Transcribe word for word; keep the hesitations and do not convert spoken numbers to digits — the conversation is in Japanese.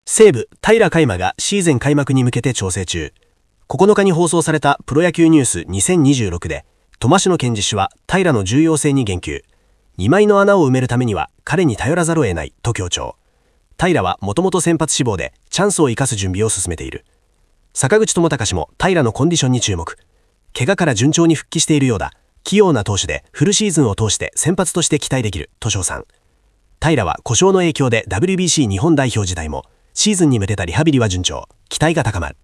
西武、平海馬がシーズン開幕に向けて調整中。ここのかに放送されたプロ野球ニュースにせんにじゅうろくで、苫篠健二氏は平の重要性に言及。にまいの穴を埋めるためには彼に頼らざるを得ないと強調。平はもともと先発志望でチャンスを生かす準備を進めている。坂口智隆氏も平のコンディションに注目。怪我から順調に復帰しているようだ。器用な投手でフルシーズンを通して先発として期待できると称賛。平は故障の影響で ダブリュービーシー 日本代表時代もシーズンに向けたリハビリは順調。期待が高まる。